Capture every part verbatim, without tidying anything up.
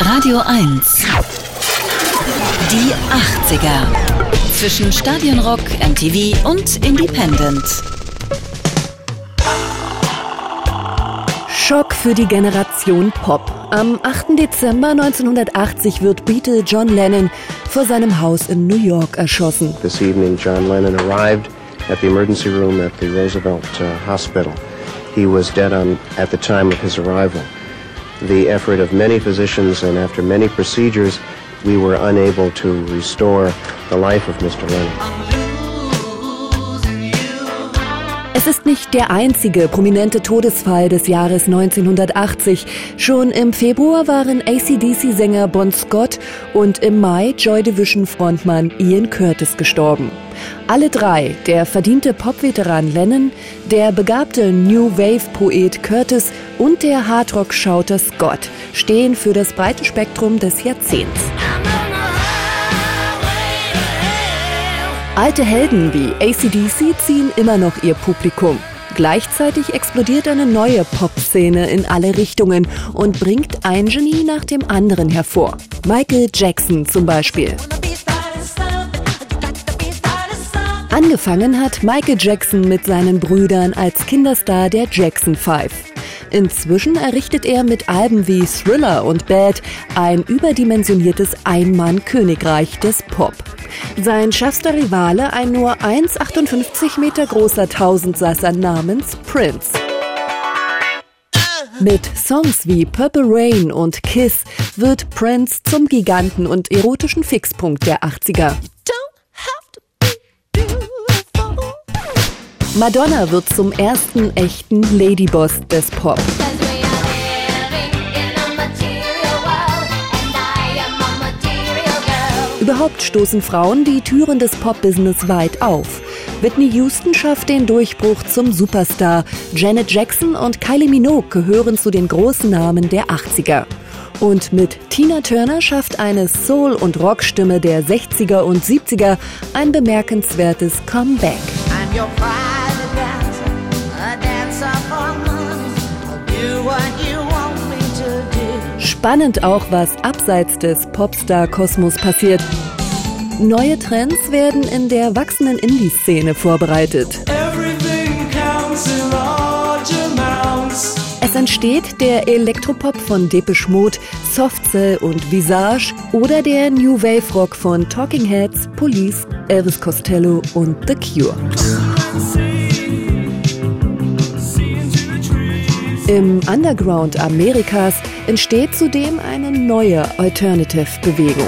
Radio eins. Die achtziger. Zwischen Stadionrock, M T V und Independent. Schock für die Generation Pop. Am achten Dezember neunzehnhundertachtzig wird Beatle John Lennon vor seinem Haus in New York erschossen. This evening John Lennon arrived at the emergency room at the Roosevelt uh, Hospital. He was dead on at the time of his arrival. The effort of many physicians and after many procedures, we were unable to restore the life of Mister Lennon. Es ist nicht der einzige prominente Todesfall des Jahres neunzehnhundertachtzig. Schon im Februar waren A C D C-Sänger Bon Scott und im Mai Joy Division-Frontmann Ian Curtis gestorben. Alle drei, der verdiente Pop-Veteran Lennon, der begabte New Wave-Poet Curtis und der Hardrock-Schauter Scott, stehen für das breite Spektrum des Jahrzehnts. Alte Helden wie A C D C ziehen immer noch ihr Publikum. Gleichzeitig explodiert eine neue Pop-Szene in alle Richtungen und bringt ein Genie nach dem anderen hervor. Michael Jackson zum Beispiel. Angefangen hat Michael Jackson mit seinen Brüdern als Kinderstar der Jackson Five. Inzwischen errichtet er mit Alben wie Thriller und Bad ein überdimensioniertes Ein-Mann-Königreich des Pop. Sein schärfster Rivale ein nur eins Komma achtundfünfzig Meter großer Tausendsasser namens Prince. Mit Songs wie Purple Rain und Kiss wird Prince zum Giganten und erotischen Fixpunkt der achtziger. Madonna wird zum ersten echten Ladyboss des Pop. Überhaupt stoßen Frauen die Türen des Pop-Business weit auf. Whitney Houston schafft den Durchbruch zum Superstar. Janet Jackson und Kylie Minogue gehören zu den großen Namen der achtziger. Und mit Tina Turner schafft eine Soul- und Rockstimme der sechziger und siebziger ein bemerkenswertes Comeback. Spannend auch, was abseits des Popstar-Kosmos passiert. Neue Trends werden in der wachsenden Indie-Szene vorbereitet. Es entsteht der Elektropop von Depeche Mode, Soft Cell und Visage oder der New Wave Rock von Talking Heads, Police, Elvis Costello und The Cure. Im Underground Amerikas entsteht zudem eine neue Alternative-Bewegung.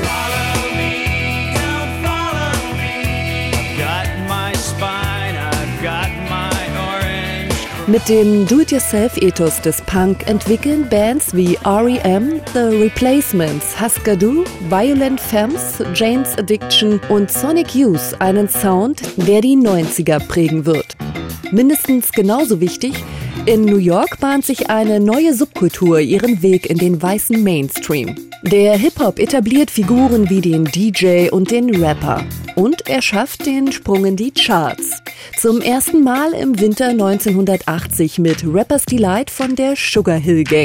Mit dem Do-it-yourself-Ethos des Punk entwickeln Bands wie R E M, The Replacements, Husker Du, Violent Femmes, Jane's Addiction und Sonic Youth einen Sound, der die neunziger prägen wird. Mindestens genauso wichtig: in New York bahnt sich eine neue Subkultur ihren Weg in den weißen Mainstream. Der Hip-Hop etabliert Figuren wie den D J und den Rapper. Und er schafft den Sprung in die Charts. Zum ersten Mal im Winter neunzehnhundertachtzig mit Rapper's Delight von der Sugar Hill Gang.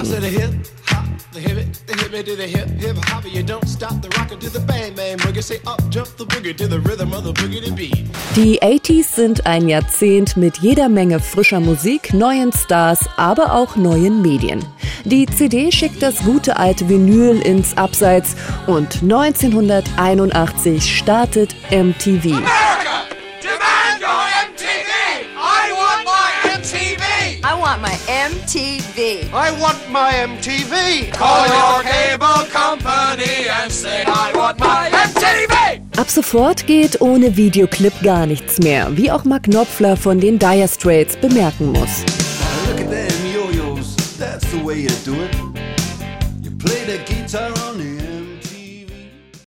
Die achtziger sind ein Jahrzehnt mit jeder Menge frischer Musik, neuen Stars, aber auch neuen Medien. Die C D schickt das gute alte Vinyl ins Abseits und neunzehnhunderteinundachtzig startet M T V. I want my M T V. I want my M T V. Call your cable company and say I want my M T V. Ab sofort geht ohne Videoclip gar nichts mehr, wie auch Mark Knopfler von den Dire Straits bemerken muss. Look at them yo-yos, that's the way you do it. You play the game.